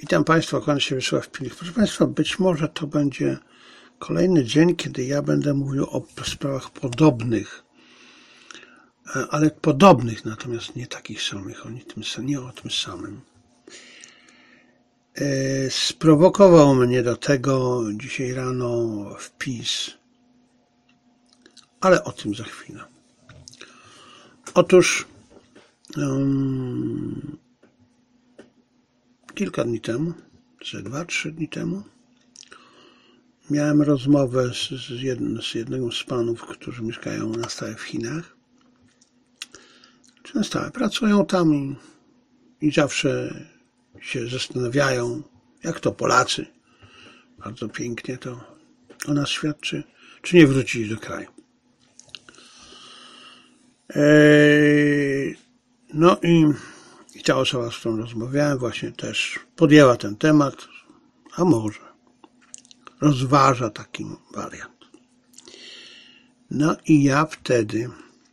Witam Państwa, kłaniam się Wiesław Pilich. Proszę Państwa, być może to będzie kolejny dzień, kiedy ja będę mówił o sprawach podobnych, ale podobnych, natomiast nie takich samych, nie o tym samym. Sprowokował mnie do tego dzisiaj rano wpis, ale o tym za chwilę. Otóż kilka dni temu, czy 2-3 dni temu, miałem rozmowę z jednym z panów, którzy mieszkają na stałe w Chinach. Czy na stałe pracują tam i zawsze się zastanawiają, jak to Polacy, bardzo pięknie to o nas świadczy, czy nie wrócili do kraju. No i ta osoba, z którą rozmawiałem, właśnie też podjęła ten temat, a może rozważa taki wariant. No i ja wtedy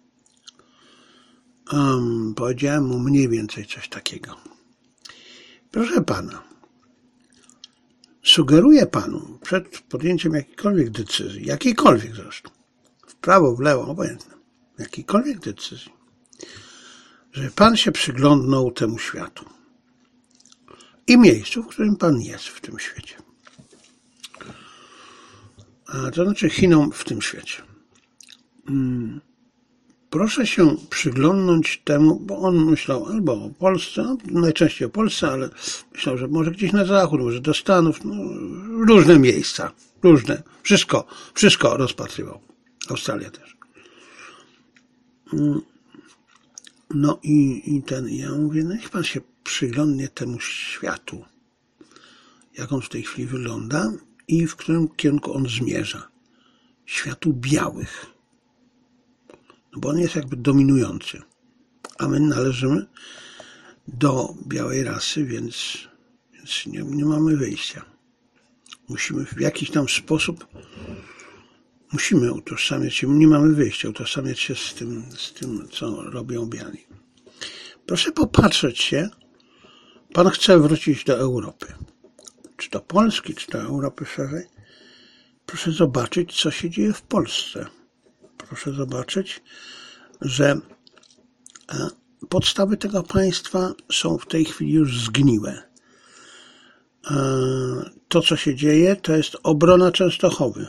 powiedziałem mu mniej więcej coś takiego. Proszę pana, sugeruję panu przed podjęciem jakiejkolwiek zresztą, w prawo, w lewo, obojętne, jakiejkolwiek decyzji, żeby pan się przyglądnął temu światu i miejscu, w którym pan jest w tym świecie. To znaczy Chinom w tym świecie. Proszę się przyglądnąć temu, bo on myślał albo o Polsce, najczęściej o Polsce, ale myślał, że może gdzieś na zachód, może do Stanów, różne miejsca, wszystko rozpatrywał. Australia też. No i ja mówię, no niech pan się przyglądnie temu światu, jak on w tej chwili wygląda i w którym kierunku on zmierza. Światu białych. No bo on jest jakby dominujący, a my należymy do białej rasy, więc nie mamy wyjścia. Musimy w jakiś tam sposób utożsamiać się, nie mamy wyjścia, utożsamiać się z tym, co robią biali. Proszę popatrzeć się, pan chce wrócić do Europy, czy do Polski, czy do Europy szerzej. Proszę zobaczyć, co się dzieje w Polsce. Proszę zobaczyć, że podstawy tego państwa są w tej chwili już zgniłe. To, co się dzieje, to jest obrona Częstochowy.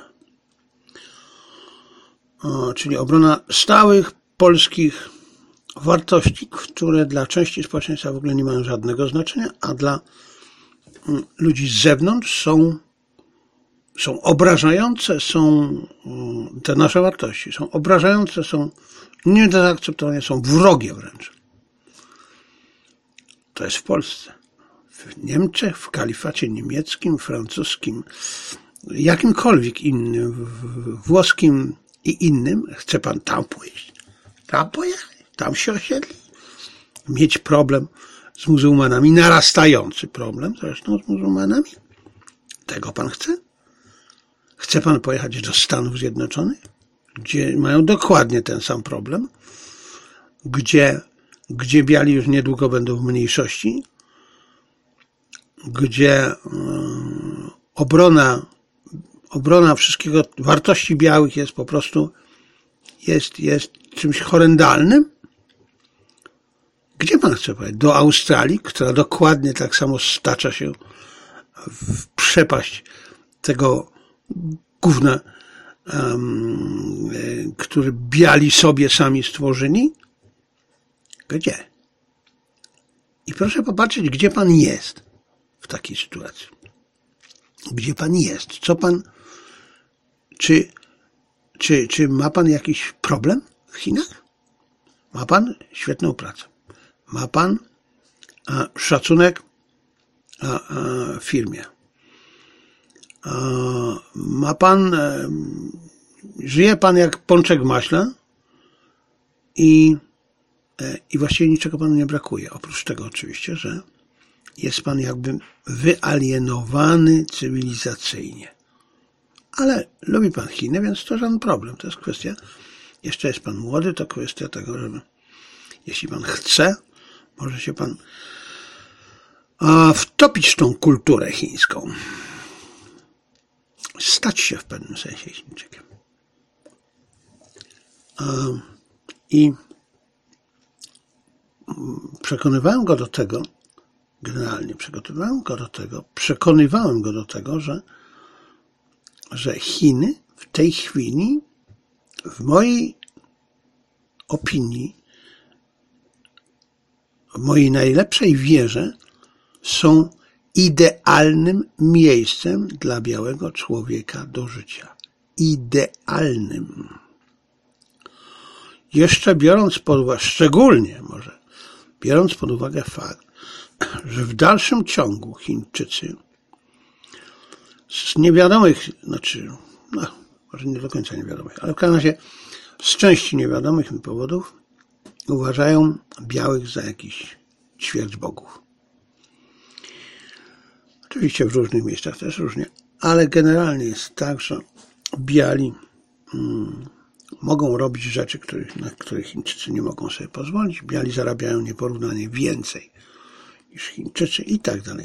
Czyli obrona stałych polskich wartości, które dla części społeczeństwa w ogóle nie mają żadnego znaczenia, a dla ludzi z zewnątrz są obrażające, te nasze wartości są obrażające, są nie do zaakceptowania, są wrogie wręcz. To jest w Polsce. W Niemczech, w kalifacie niemieckim, francuskim, jakimkolwiek innym, włoskim i innym, chce pan tam pójść, tam pojechać, tam się osiedlić, mieć problem z muzułmanami, narastający problem zresztą z muzułmanami. Tego pan chce? Chce pan pojechać do Stanów Zjednoczonych, gdzie mają dokładnie ten sam problem, gdzie biali już niedługo będą w mniejszości, gdzie obrona wszystkiego, wartości białych jest po prostu jest czymś horrendalnym? Gdzie pan chce pojechać? Do Australii, która dokładnie tak samo stacza się w przepaść tego gówna, który biali sobie sami stworzyli? Gdzie? I proszę popatrzeć, gdzie pan jest w takiej sytuacji. Gdzie pan jest? Co pan... Czy ma pan jakiś problem w Chinach? Ma pan świetną pracę. Ma pan szacunek w firmie. Ma pan, żyje pan jak pączek w maśle i właściwie niczego panu nie brakuje. Oprócz tego oczywiście, że jest pan jakby wyalienowany cywilizacyjnie. Ale lubi pan Chiny, więc to żaden problem. To jest kwestia, jeszcze jest pan młody, to kwestia tego, żeby jeśli pan chce, może się pan a wtopić tą kulturę chińską. Stać się w pewnym sensie Chińczykiem. I przekonywałem go do tego, generalnie przekonywałem go do tego, że Chiny w tej chwili, w mojej opinii, w mojej najlepszej wierze, są idealnym miejscem dla białego człowieka do życia. Idealnym. Jeszcze szczególnie biorąc pod uwagę fakt, że w dalszym ciągu Chińczycy z niewiadomych, może nie do końca niewiadomych, ale w każdym razie z części niewiadomych mi powodów uważają białych za jakiś ćwierć bogów. Oczywiście w różnych miejscach też różnie, ale generalnie jest tak, że biali mogą robić rzeczy, na które Chińczycy nie mogą sobie pozwolić. Biali zarabiają nieporównanie więcej niż Chińczycy i tak dalej.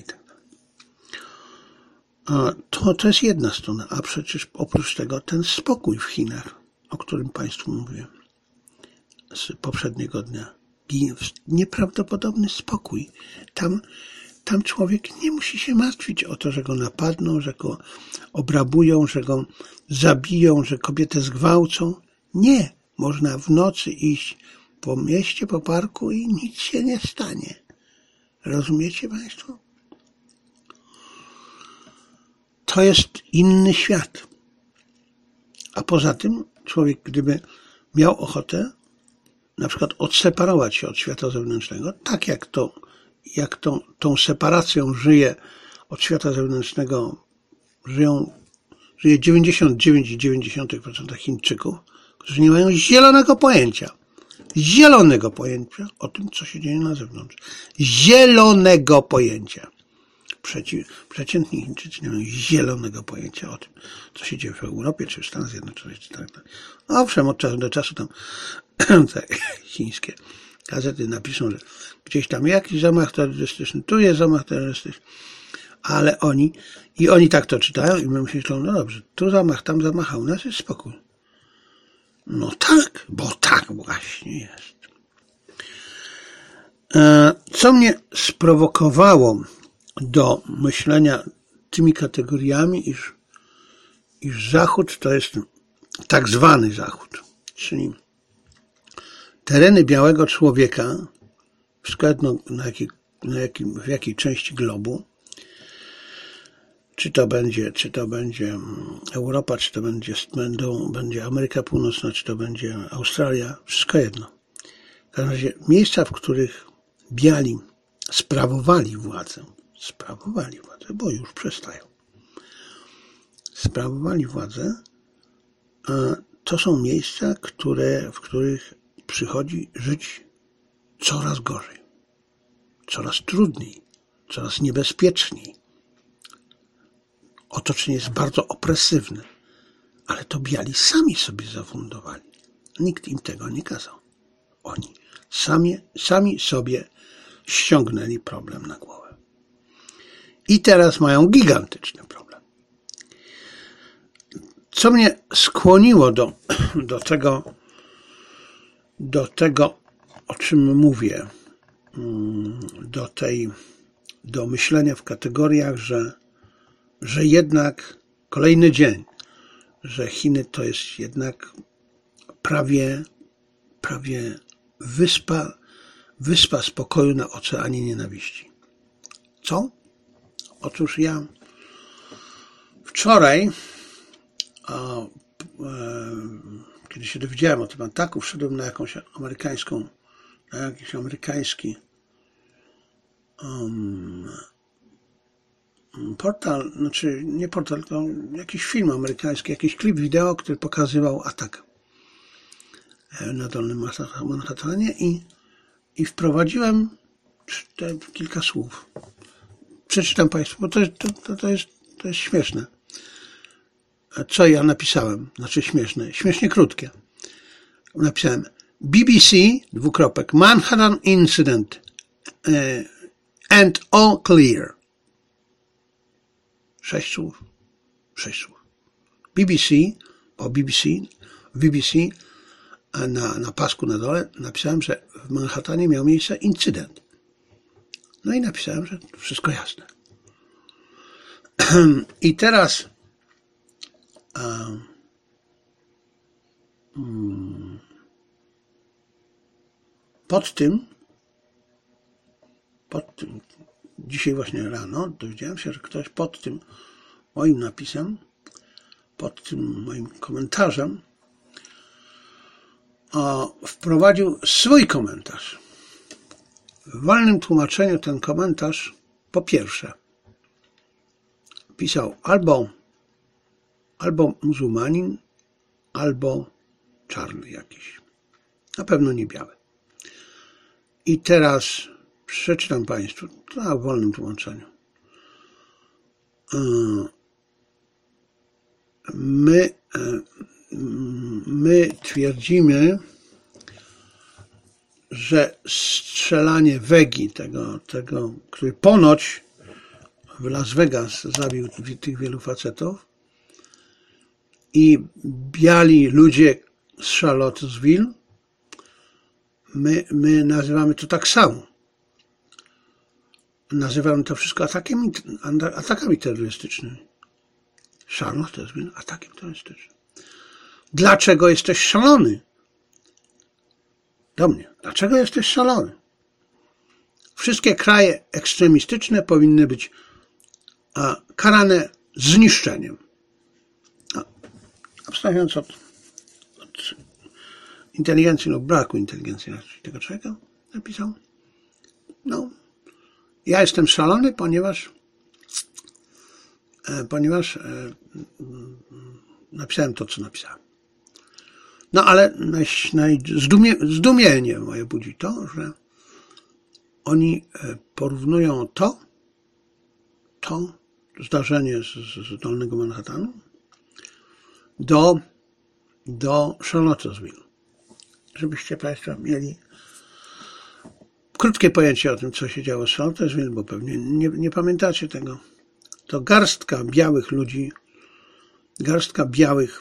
To jest jedna strona, a przecież oprócz tego ten spokój w Chinach, o którym Państwu mówiłem z poprzedniego dnia. Nieprawdopodobny spokój. Tam człowiek nie musi się martwić o to, że go napadną, że go obrabują, że go zabiją, że kobietę zgwałcą. Nie. Można w nocy iść po mieście, po parku i nic się nie stanie. Rozumiecie Państwo? To jest inny świat. A poza tym człowiek, gdyby miał ochotę na przykład odseparować się od świata zewnętrznego, tak jak tą separacją żyje od świata zewnętrznego, żyje 99,9% Chińczyków, którzy nie mają zielonego pojęcia o tym, co się dzieje na zewnątrz. Zielonego pojęcia. Przeciętni Chińczycy nie mają zielonego pojęcia o tym, co się dzieje w Europie, czy w Stanach Zjednoczonych, czy tak dalej. Owszem, od czasu do czasu tam te chińskie gazety napiszą, że gdzieś tam jakiś zamach terrorystyczny, tu jest zamach terrorystyczny, ale oni tak to czytają i my myślą, no dobrze, tu zamach, tam zamach, a u nas jest spokój. No tak, bo tak właśnie jest. Co mnie sprowokowało do myślenia tymi kategoriami, iż Zachód to jest tak zwany Zachód, czyli tereny białego człowieka, wszystko jedno w jakiej części globu, czy to będzie Europa, czy to będzie Ameryka Północna, czy to będzie Australia, wszystko jedno. W każdym razie miejsca, w których biali sprawowali władzę, bo już przestają. Sprawowali władzę, to są miejsca, w których przychodzi żyć coraz gorzej, coraz trudniej, coraz niebezpieczniej. Otoczenie jest bardzo opresywne, ale to biali sami sobie zafundowali. Nikt im tego nie kazał. Oni sami sobie ściągnęli problem na głowę. I teraz mają gigantyczny problem. Co mnie skłoniło do tego, o czym mówię, do myślenia w kategoriach, że jednak kolejny dzień, że Chiny to jest jednak prawie wyspa spokoju na oceanie nienawiści. Co? Otóż ja wczoraj, kiedy się dowiedziałem o tym ataku, wszedłem na jakiś amerykański portal, znaczy nie portal, tylko jakiś film amerykański, jakiś klip wideo, który pokazywał atak na Dolnym Manhattanie i wprowadziłem kilka słów. Przeczytam Państwu, bo to jest śmieszne. Co ja napisałem? Znaczy śmiesznie krótkie. Napisałem BBC, Manhattan Incident, and all clear. 6 słów. BBC na pasku na dole napisałem, że w Manhattanie miał miejsce incydent. No i napisałem, że wszystko jasne. I teraz pod tym dzisiaj właśnie rano dowiedziałem się, że ktoś pod tym moim napisem, pod tym moim komentarzem wprowadził swój komentarz. W wolnym tłumaczeniu ten komentarz po pierwsze pisał albo muzułmanin, albo czarny jakiś. Na pewno nie biały. I teraz przeczytam Państwu, to w wolnym tłumaczeniu. My twierdzimy, że strzelanie Wegi, tego, który ponoć w Las Vegas zabił tych wielu facetów, i biali ludzie z Charlottesville, my nazywamy to tak samo. Nazywamy to wszystko atakami terrorystycznymi. Charlottesville, atakiem terrorystycznym. Dlaczego jesteś szalony? Do mnie. Dlaczego jesteś szalony? Wszystkie kraje ekstremistyczne powinny być karane zniszczeniem. Abstrahując od inteligencji lub braku inteligencji tego człowieka, napisał: no, ja jestem szalony, ponieważ napisałem to, co napisałem. No ale zdumienie moje budzi to, że oni porównują to zdarzenie z Dolnego Manhattanu do Charlottesville. Żebyście Państwo mieli krótkie pojęcie o tym, co się działo z Charlottesville, bo pewnie nie pamiętacie tego. To garstka białych ludzi, garstka białych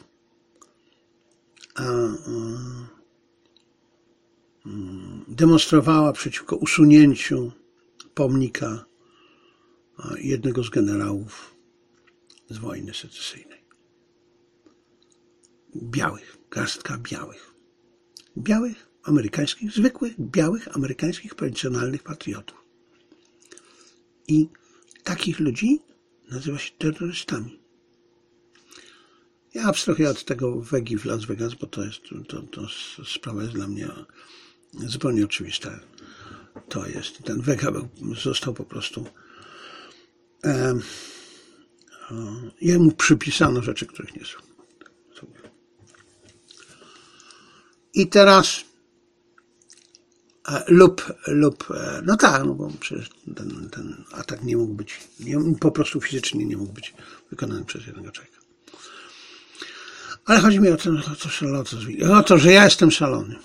demonstrowała przeciwko usunięciu pomnika jednego z generałów z wojny secesyjnej. Białych, garstka białych amerykańskich, zwykłych, białych amerykańskich prowincjonalnych patriotów. I takich ludzi nazywa się terrorystami. Ja abstrahuję od tego Wegi w Las Vegas, bo to sprawa jest dla mnie zupełnie oczywista. To jest, ten Vega został po prostu, jemu przypisano rzeczy, których nie są. I teraz no tak, no bo przecież ten atak nie mógł być, po prostu fizycznie nie mógł być wykonany przez jednego człowieka. Ale chodzi mi o to, że ja jestem szalony.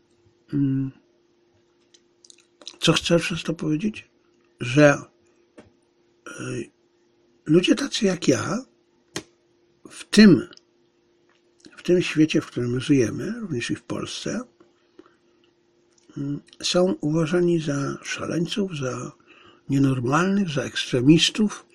Co chcę przez to powiedzieć? Że ludzie tacy jak ja w tym świecie, w którym żyjemy, również i w Polsce, są uważani za szaleńców, za nienormalnych, za ekstremistów,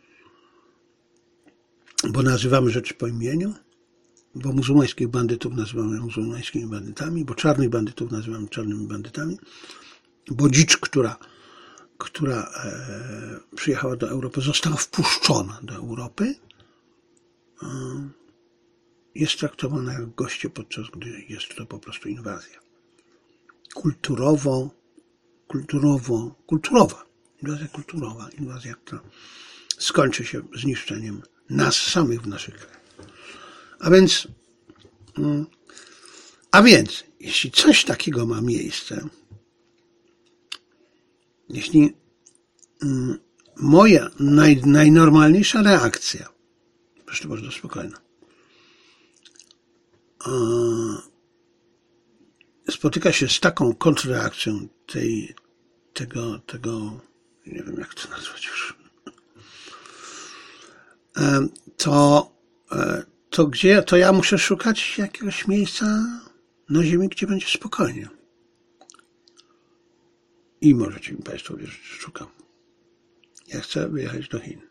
bo nazywamy rzeczy po imieniu, bo muzułmańskich bandytów nazywamy muzułmańskimi bandytami, bo czarnych bandytów nazywamy czarnymi bandytami, bo dzicz, która przyjechała do Europy, została wpuszczona do Europy, jest traktowana jak goście, podczas gdy jest to po prostu inwazja. Kulturowa. Inwazja kulturowa. Inwazja, która skończy się zniszczeniem nas samych w naszych krajach. A więc, jeśli coś takiego ma miejsce, jeśli moja najnormalniejsza reakcja, zresztą bardzo spokojna, spotyka się z taką kontrreakcją tego nie wiem jak to nazwać już, to ja muszę szukać jakiegoś miejsca na ziemi, gdzie będzie spokojnie. I możecie mi Państwo wierzyć, że szukam. Ja chcę wyjechać do Chin.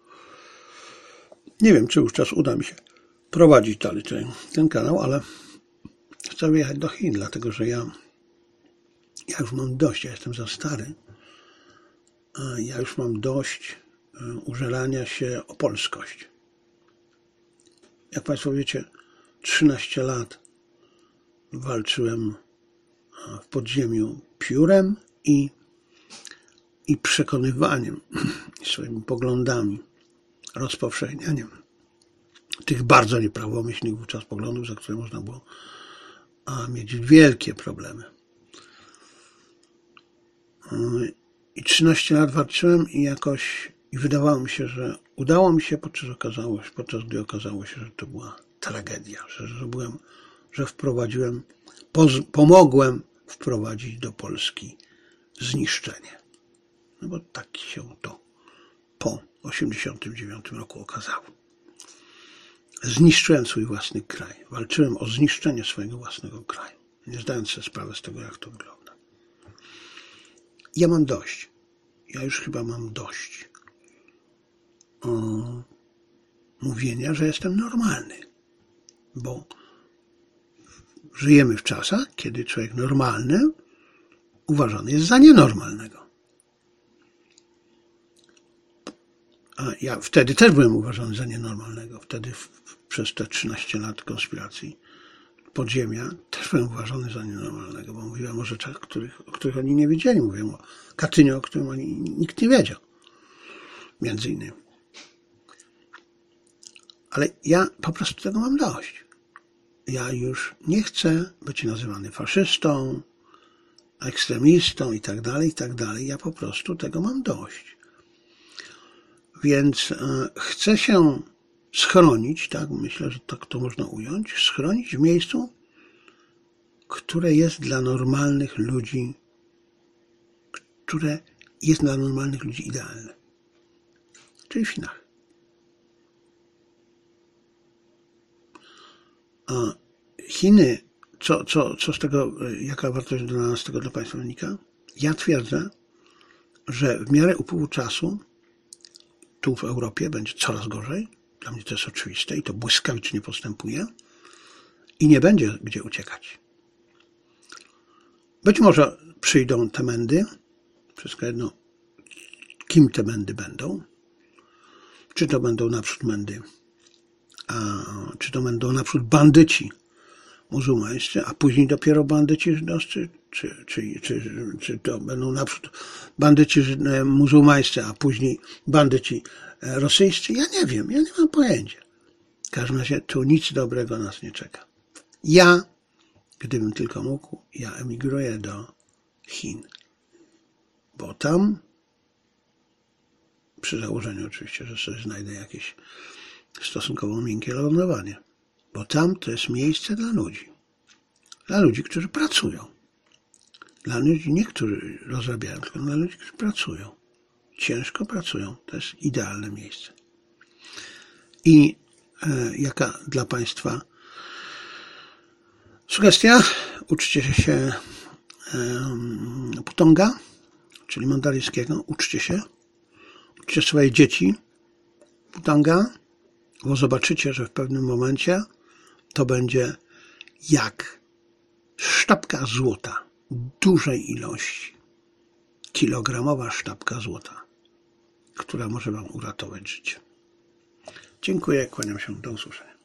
Nie wiem, czy już czas uda mi się prowadzić dalej ten kanał, ale chcę wyjechać do Chin, dlatego że ja już mam dość, ja jestem za stary. Ja już mam dość użerania się o polskość. Jak Państwo wiecie, 13 lat walczyłem w podziemiu piórem i przekonywaniem, swoimi poglądami, rozpowszechnianiem tych bardzo nieprawomyślnych wówczas poglądów, za które można było mieć wielkie problemy. I 13 lat walczyłem i wydawało mi się, że udało mi się, podczas gdy okazało się, że to była tragedia, że pomogłem wprowadzić do Polski zniszczenie. No bo tak się to po 1989 roku okazało. Zniszczyłem swój własny kraj. Walczyłem o zniszczenie swojego własnego kraju, nie zdając sobie sprawy z tego, jak to wygląda. Ja mam dość. Ja już chyba mam dość mówienia, że jestem normalny. Bo żyjemy w czasach, kiedy człowiek normalny uważany jest za nienormalnego. A ja wtedy też byłem uważany za nienormalnego. Wtedy przez te 13 lat konspiracji podziemia też byłem uważany za nienormalnego, bo mówiłem o rzeczach, o których oni nie wiedzieli. Mówiłem o Katyniu, o którym nikt nie wiedział. Między innymi. Ale ja po prostu tego mam dość. Ja już nie chcę być nazywany faszystą, ekstremistą i tak dalej. Ja po prostu tego mam dość. Więc chcę się schronić, tak, myślę, że tak to można ująć, schronić w miejscu, które jest dla normalnych ludzi, idealne. Czyli w Chinach. A Chiny, co z tego, jaka wartość dla nas z tego dla Państwa wynika? Ja twierdzę, że w miarę upływu czasu tu w Europie będzie coraz gorzej. Dla mnie to jest oczywiste i to błyskawicznie postępuje i nie będzie gdzie uciekać. Być może przyjdą te mędy, wszystko jedno, kim te mędy będą. Czy to będą naprzód mędy, czy to będą naprzód bandyci muzułmańscy, a później dopiero bandyci żydowscy, czy to będą naprzód bandyci muzułmańscy, a później bandyci rosyjscy. Ja nie wiem, ja nie mam pojęcia. W każdym razie tu nic dobrego nas nie czeka. Ja, gdybym tylko mógł, ja emigruję do Chin, bo tam, przy założeniu oczywiście, że sobie znajdę jakieś stosunkowo miękkie lądowanie, bo tam to jest miejsce dla ludzi, którzy pracują, dla ludzi nie, którzy rozrabiają, tylko dla ludzi, którzy pracują, ciężko pracują, to jest idealne miejsce. I jaka dla Państwa sugestia? Uczcie się putonga, czyli mandaryjskiego, uczcie swoje dzieci putonga, bo zobaczycie, że w pewnym momencie to będzie jak sztabka złota, dużej ilości, kilogramowa sztabka złota, która może Wam uratować życie. Dziękuję, kłaniam się, do usłyszenia.